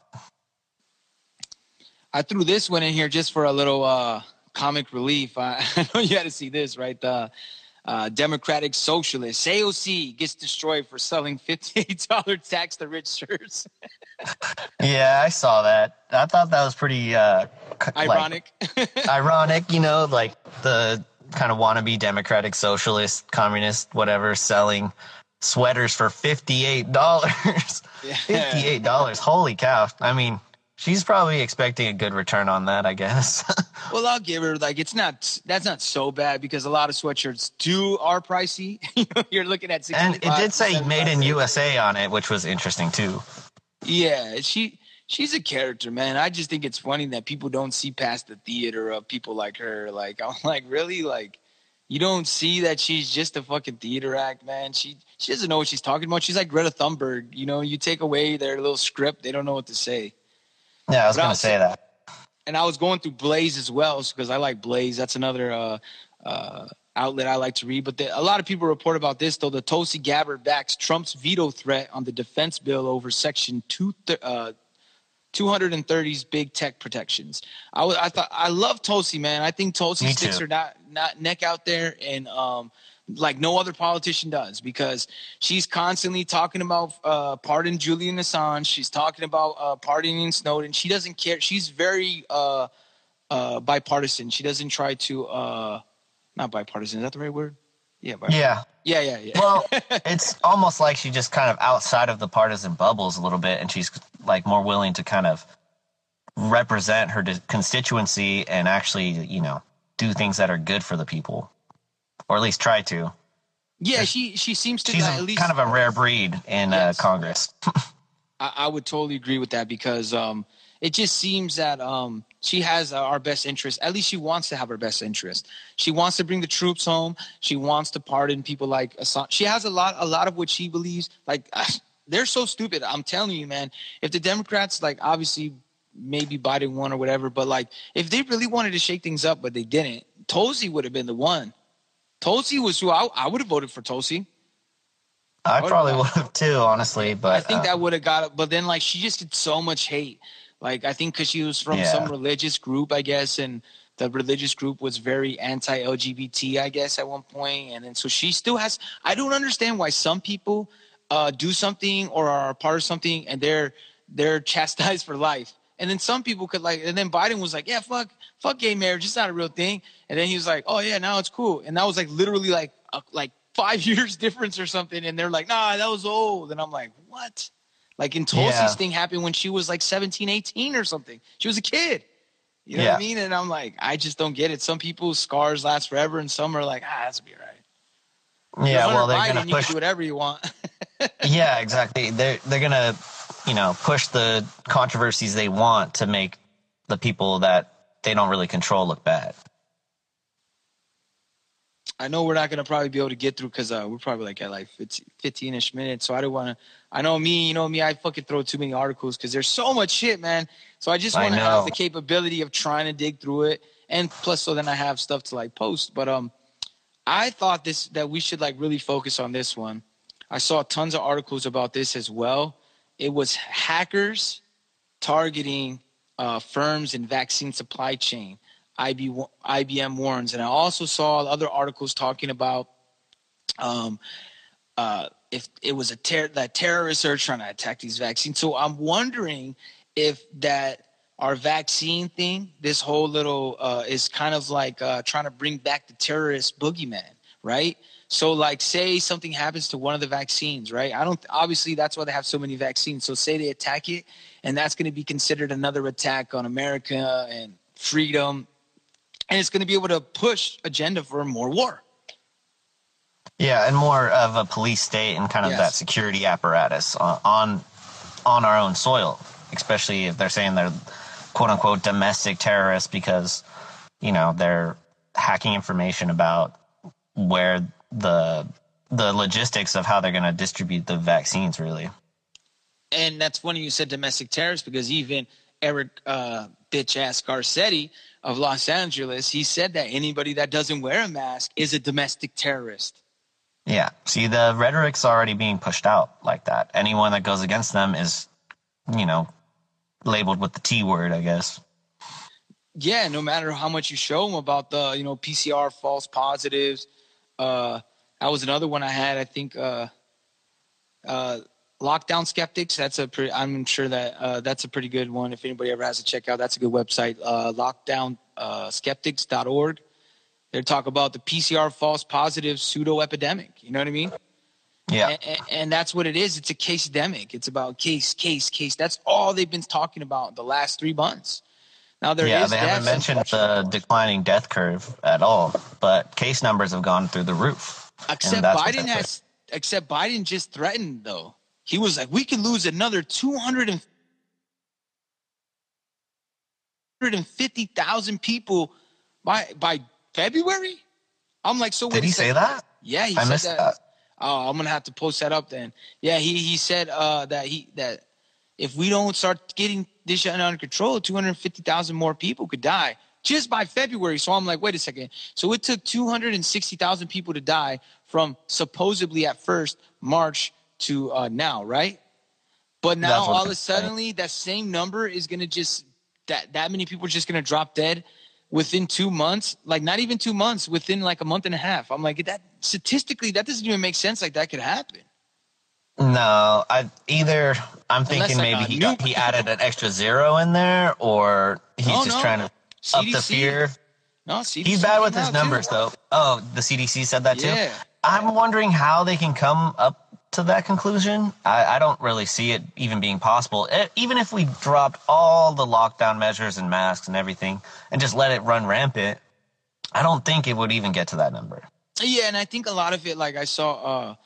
I threw this one in here just for a little uh, comic relief. I, I know you had to see this, right? The uh, Democratic Socialist, A O C, gets destroyed for selling fifty-eight dollars tax to rich shirts. Yeah, I saw that. I thought that was pretty uh, c- like, Ironic. ironic, you know, like the kind of wannabe democratic socialist, communist, whatever, selling sweaters for fifty-eight dollars. Yeah. fifty-eight dollars. Holy cow. I mean, she's probably expecting a good return on that, I guess. Well, I'll give her, like, it's not, that's not so bad, because a lot of sweatshirts do are pricey. You know, you're looking at And sixty-five it did say made in U S A on it, which was interesting too. Yeah, she she's a character, man. I just think it's funny that people don't see past the theater of people like her. Like, I'm like, really? Like, you don't see that she's just a fucking theater act, man. She she doesn't know what she's talking about. She's like Greta Thunberg. You know, you take away their little script, they don't know what to say. Yeah, I was But going I'll to say say- that. And I was going through Blaze as well, because I like Blaze. That's another uh, uh, outlet I like to read. But the, a lot of people report about this, though. The Tulsi Gabbard backs Trump's veto threat on the defense bill over Section two, uh, two thirty's big tech protections. I, was, I thought I love Tulsi, man. I think Tulsi Me sticks too. her not, not neck out there, and um, like no other politician does, because she's constantly talking about uh, pardon Julian Assange. She's talking about uh, pardoning Snowden. She doesn't care. She's very uh, uh, bipartisan. She doesn't try to uh, not bipartisan. Is that the right word? Yeah. Bipartisan. Yeah. Yeah. Yeah. Yeah. Well, it's almost like she just kind of outside of the partisan bubbles a little bit, and she's like more willing to kind of represent her di- constituency and actually, you know, do things that are good for the people, or at least try to. yeah. She she seems to She's at a, least kind of a rare breed in Yes. uh, Congress. I, I would totally agree with that, because um, it just seems that um, she has uh, our best interest. At least she wants to have our best interest. She wants to bring the troops home. She wants to pardon people like Assange. She has a lot, a lot of what she believes. Like, they're so stupid. I'm telling you, man. If the Democrats, like, obviously maybe Biden won or whatever, but like, if they really wanted to shake things up, but they didn't, Tulsi would have been the one. Tulsi was who I, I would have voted for. Tulsi. I, I probably would have too, honestly. But I think uh, that would have got it. But then, like, she just did so much hate. Like, I think because she was from Yeah. some religious group, I guess, and the religious group was very anti-L G B T, I guess, at one point. And then so she still has – I don't understand why some people uh, do something or are a part of something and they're they're chastised for life. And then some people could, like – and then Biden was like, yeah, fuck, fuck gay marriage. It's not a real thing. And then he was like, oh, yeah, now it's cool. And that was, like, literally, like, uh, like five years difference or something. And they're like, nah, that was old. And I'm like, what? Like, in Tulsi's Yeah. thing happened when she was like seventeen, eighteen or something. She was a kid. You know Yeah. what I mean? And I'm like, I just don't get it. Some people's scars last forever, and some are like, ah, that's be all right. yeah, You're well, Hunter they're Biden, going to you push. can do whatever you want. Yeah, exactly. They're they're going to, you know, push the controversies they want to make the people that they don't really control look bad. I know we're not going to probably be able to get through because uh, we're probably like at like fifteen-ish minutes. So I don't want to – I know me, you know me, I fucking throw too many articles because there's so much shit, man. So I just I want to know. have the capability of trying to dig through it. And plus, so then I have stuff to like post. But um, I thought this that we should like really focus on this one. I saw tons of articles about this as well. It was hackers targeting uh, firms in vaccine supply chain. I B M warns. And I also saw other articles talking about um, uh, if it was a ter- that terrorists are trying to attack these vaccines. So I'm wondering if that our vaccine thing, this whole little uh, is kind of like uh, trying to bring back the terrorist boogeyman, right? So like say something happens to one of the vaccines, right? I don't obviously that's why they have so many vaccines. So say they attack it and that's going to be considered another attack on America and freedom. And it's going to be able to push agenda for more war. Yeah, and more of a police state and kind of Yes. that security apparatus on, on on our own soil, especially if they're saying they're quote unquote domestic terrorists because, you know, they're hacking information about where the the logistics of how they're going to distribute the vaccines, really. And that's funny you said domestic terrorists because even Eric uh, bitch-ass Garcetti of Los Angeles, he said that anybody that doesn't wear a mask is a domestic terrorist. Yeah. See, the rhetoric's already being pushed out like that. Anyone that goes against them is, you know, labeled with the T word, I guess. Yeah, no matter how much you show them about the, you know, P C R false positives. Uh, that was another one I had. I think uh, uh, Lockdown Skeptics. That's a pretty. I'm sure that uh, that's a pretty good one. If anybody ever has to check out, that's a good website. Uh, lockdown skeptics dot org. They talk about the P C R false positive pseudo epidemic. You know what I mean? Yeah. And, and that's what it is. It's a case-demic. It's about case, case, case. That's all they've been talking about the last three months. Now there yeah, is they haven't deaths, mentioned the declining death curve at all, but case numbers have gone through the roof. Except And that's what Biden they're has. Except Biden just threatened though. He was like, we can lose another two hundred fifty thousand people by by February. I'm like, so wait Did a he say second. that? Yeah, he I said missed that. that. Oh, I'm gonna have to post that up then. Yeah, he he said uh, that he that if we don't start getting this shit under control, two hundred fifty thousand more people could die just by February. So I'm like, wait a second. So it took two hundred sixty thousand people to die from supposedly at first March to uh, now, right? But now That's what all of they're a suddenly that same number is gonna just that that many people are just gonna drop dead within two months, like not even two months, within like a month and a half. I'm like, that statistically, that doesn't even make sense. Like that could happen. No, I either I'm Unless, thinking like, maybe a he nuke. he added an extra zero in there, or he's No, just no. trying to up C D the C. fear. No, C D C He's bad with came his out, too. numbers, though. Oh, the C D C said that too. Yeah. I'm wondering how they can come up to that conclusion. I, I don't really see it even being possible. E- even if we dropped all the lockdown measures and masks and everything and just let it run rampant, I don't think it would even get to that number. Yeah, and I think a lot of it, like I saw, uh,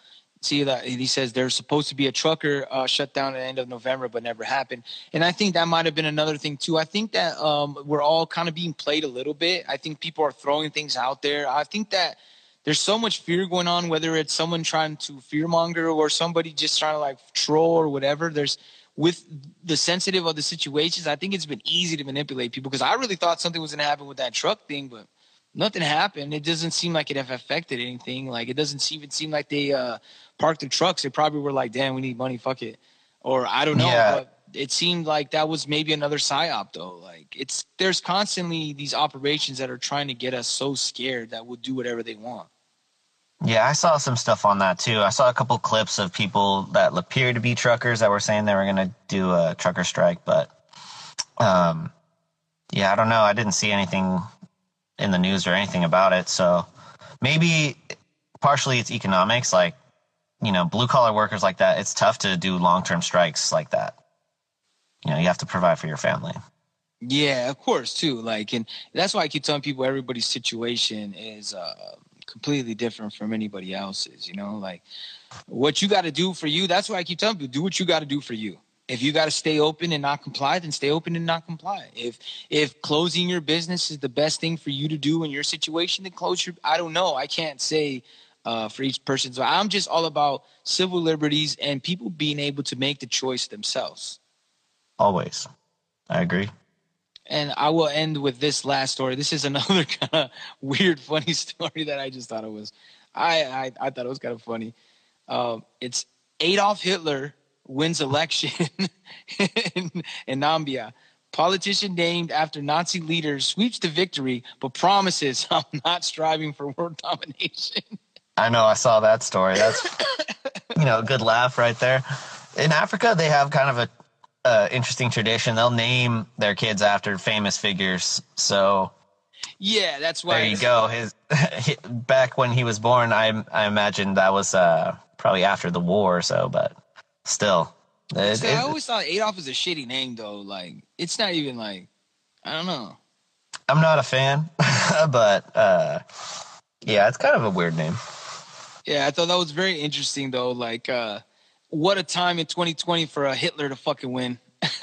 see that he says there's supposed to be a trucker uh, shut down at the end of November, but never happened. And I think that might have been another thing too. I think that um, we're all kind of being played a little bit. I think people are throwing things out there. I think that there's so much fear going on, whether it's someone trying to fearmonger or somebody just trying to like troll or whatever. There's with the sensitive of the situations, I think it's been easy to manipulate people because I really thought something was going to happen with that truck thing, but nothing happened. It doesn't seem like it have affected anything. Like it doesn't even seem like they uh, parked their trucks. They probably were like, damn, we need money. Fuck it. Or I don't know. Yeah. But it seemed like that was maybe another psyop though. Like it's, there's constantly these operations that are trying to get us so scared that we'll do whatever they want. Yeah, I saw some stuff on that too. I saw a couple clips of people that appeared to be truckers that were saying they were going to do a trucker strike. But, um, yeah, I don't know. I didn't see anything in the news or anything about it. So maybe partially it's economics. Like, you know, blue collar workers like that, it's tough to do long-term strikes like that. You know, you have to provide for your family. Yeah, of course, too. Like, and that's why I keep telling people everybody's situation is uh, completely different from anybody else's, you know? Like, what you got to do for you, that's why I keep telling people, do what you got to do for you. If you got to stay open and not comply, then stay open and not comply. If if closing your business is the best thing for you to do in your situation, then close your – I don't know. I can't say uh, for each person. So I'm just all about civil liberties and people being able to make the choice themselves. Always. I agree. And I will end with this last story. This is another kind of weird, funny story that I just thought it was. I I, I thought it was kind of funny. Um, it's Adolf Hitler wins election in, in Nambia. Politician named after Nazi leader sweeps to victory, but promises I'm not striving for world domination. I know. I saw that story. That's you know a good laugh right there. In Africa, they have kind of a Uh, interesting tradition. They'll name their kids after famous figures. So yeah, that's why. There you go. His back when he was born, I I imagine that was uh, probably after the war or so. But still, it, See, it, I always thought Adolf is a shitty name, though. Like it's not even like I don't know. I'm not a fan, but uh, yeah, it's kind of a weird name. Yeah, I thought that was very interesting, though. Like. Uh, What a time in twenty twenty for a Hitler to fucking win.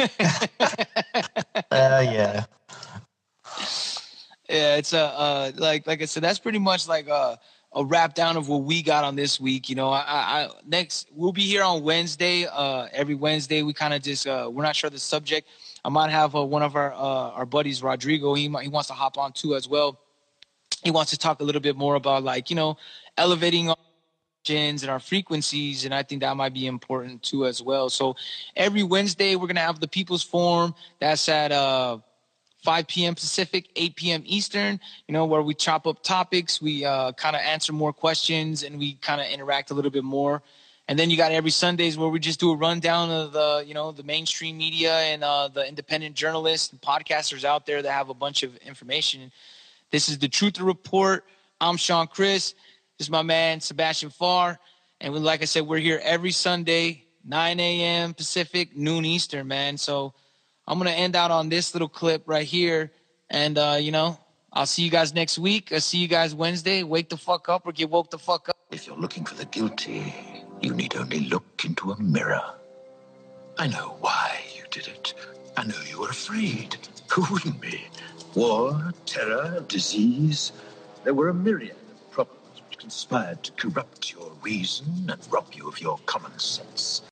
uh, yeah. Yeah, it's a uh, like like I said, that's pretty much like a, a wrap down of what we got on this week. You know, I, I next we'll be here on Wednesday. Uh, every Wednesday we kind of just uh, we're not sure the subject. I might have uh, one of our uh, our buddies, Rodrigo. He might, he wants to hop on too as well. He wants to talk a little bit more about like you know elevating and our frequencies, and I think that might be important too as well. So every Wednesday we're gonna have the People's Forum. That's at uh five p.m. Pacific, eight p.m. Eastern, you know, where we chop up topics, we uh kind of answer more questions, and we kind of interact a little bit more. And then you got every Sundays where we just do a rundown of the, you know, the mainstream media and uh the independent journalists and podcasters out there that have a bunch of information. This is the Truth Report. I'm Sean Chris. This is my man, Sebastian Farr. And we, like I said, we're here every Sunday, nine a.m. Pacific, noon Eastern, man. So I'm going to end out on this little clip right here. And, uh, you know, I'll see you guys next week. I'll see you guys Wednesday. Wake the fuck up or get woke the fuck up. If you're looking for the guilty, you need only look into a mirror. I know why you did it. I know you were afraid. Who wouldn't be? War, terror, disease. There were a myriad conspired to corrupt your reason and rob you of your common sense.